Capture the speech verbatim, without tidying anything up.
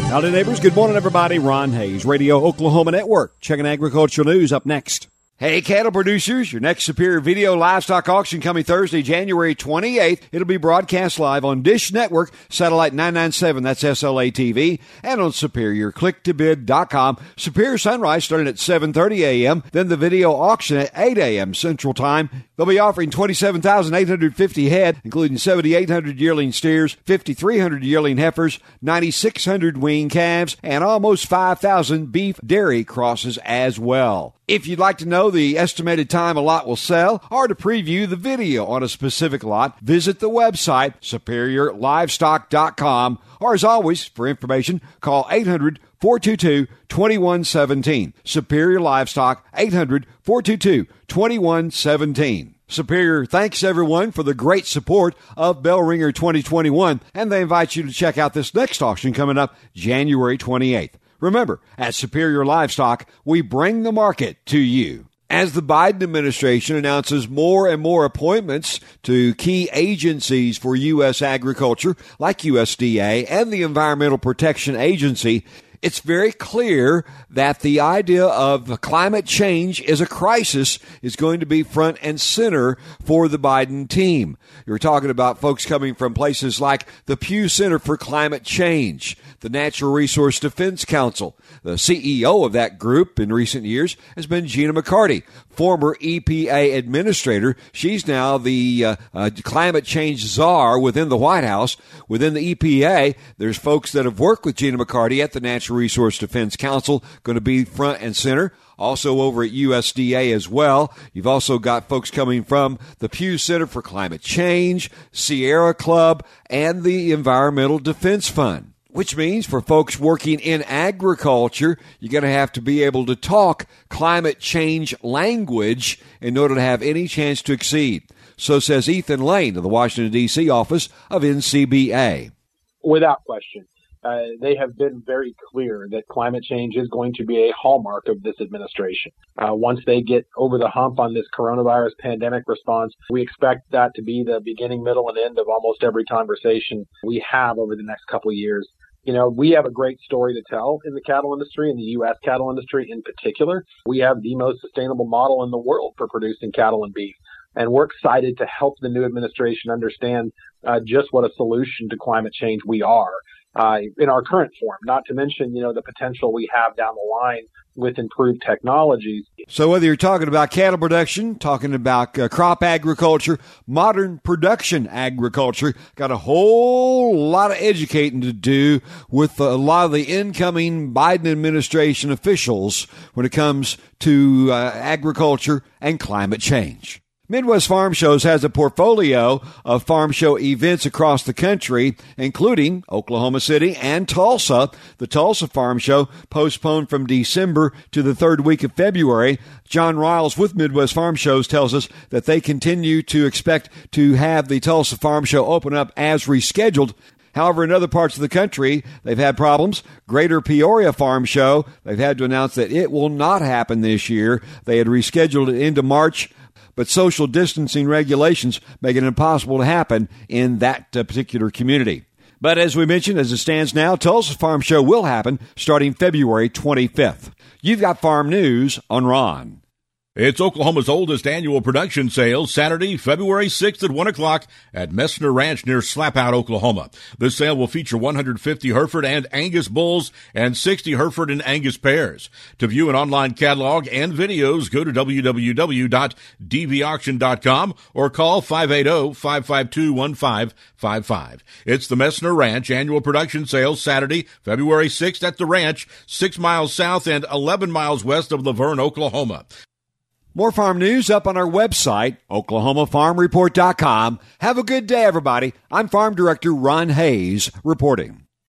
Howdy, neighbors. Good morning, everybody. Ron Hayes, Radio Oklahoma Network. Checking agricultural news up next. Hey, cattle producers, your next Superior Video Livestock Auction coming Thursday, January twenty-eighth. It'll be broadcast live on Dish Network, Satellite nine ninety-seven, that's S L A T V, and on Superior Click To Bid dot com. Superior Sunrise starting at seven thirty a.m., then the video auction at eight a.m. Central Time. They'll be offering twenty-seven thousand eight hundred fifty head, including seven thousand eight hundred yearling steers, five thousand three hundred yearling heifers, nine thousand six hundred wean calves, and almost five thousand beef dairy crosses as well. If you'd like to know the estimated time a lot will sell or to preview the video on a specific lot, visit the website superior livestock dot com, or as always, for information, call eight hundred, four two two, two one one seven. Superior Livestock, eight hundred, four two two, two one one seven. Superior thanks everyone for the great support of Bell Ringer twenty twenty-one, and they invite you to check out this next auction coming up January twenty-eighth. Remember, at Superior Livestock, we bring the market to you. As the Biden administration announces more and more appointments to key agencies for U S agriculture, like U S D A and the Environmental Protection Agency, it's very clear that the idea of climate change as a crisis is going to be front and center for the Biden team. You're talking about folks coming from places like the Pew Center for Climate Change, the Natural Resource Defense Council. The C E O of that group in recent years has been Gina McCarty, former E P A administrator. She's now the uh, uh, climate change czar within the White House. Within the E P A, there's folks that have worked with Gina McCarty at the Natural Resource Defense Council, going to be front and center. Also over at U S D A as well. You've also got folks coming from the Pew Center for Climate Change, Sierra Club, and the Environmental Defense Fund. Which means for folks working in agriculture, you're going to have to be able to talk climate change language in order to have any chance to exceed. So says Ethan Lane of the Washington, D C office of N C B A. Without question. Uh, they have been very clear that climate change is going to be a hallmark of this administration. Uh, once they get over the hump on this coronavirus pandemic response, we expect that to be the beginning, middle, and end of almost every conversation we have over the next couple of years. You know, we have a great story to tell in the cattle industry, in the U S cattle industry in particular. We have the most sustainable model in the world for producing cattle and beef. And we're excited to help the new administration understand uh, just what a solution to climate change we are. Uh, in our current form, not to mention, you know, the potential we have down the line with improved technologies. So whether you're talking about cattle production, talking about uh, crop agriculture, modern production agriculture, got a whole lot of educating to do with a lot of the incoming Biden administration officials when it comes to uh, agriculture and climate change. Midwest Farm Shows has a portfolio of farm show events across the country, including Oklahoma City and Tulsa. The Tulsa Farm Show postponed from December to the third week of February. John Riles with Midwest Farm Shows tells us that they continue to expect to have the Tulsa Farm Show open up as rescheduled. However, in other parts of the country, they've had problems. Greater Peoria Farm Show, they've had to announce that it will not happen this year. They had rescheduled it into March, but social distancing regulations make it impossible to happen in that uh, particular community. But as we mentioned, as it stands now, Tulsa Farm Show will happen starting February twenty-fifth. You've got Farm News on Ron. It's Oklahoma's oldest annual production sale, Saturday, February sixth at one o'clock at Messner Ranch near Slapout, Oklahoma. This sale will feature one hundred fifty Hereford and Angus bulls and sixty Hereford and Angus pairs. To view an online catalog and videos, go to w w w dot d v auction dot com or call five eight zero, five five two, one five five five. It's the Messner Ranch annual production sale, Saturday, February sixth at the ranch, six miles south and eleven miles west of Laverne, Oklahoma. More farm news up on our website, oklahoma farm report dot com. Have a good day, everybody. I'm Farm Director Ron Hayes reporting.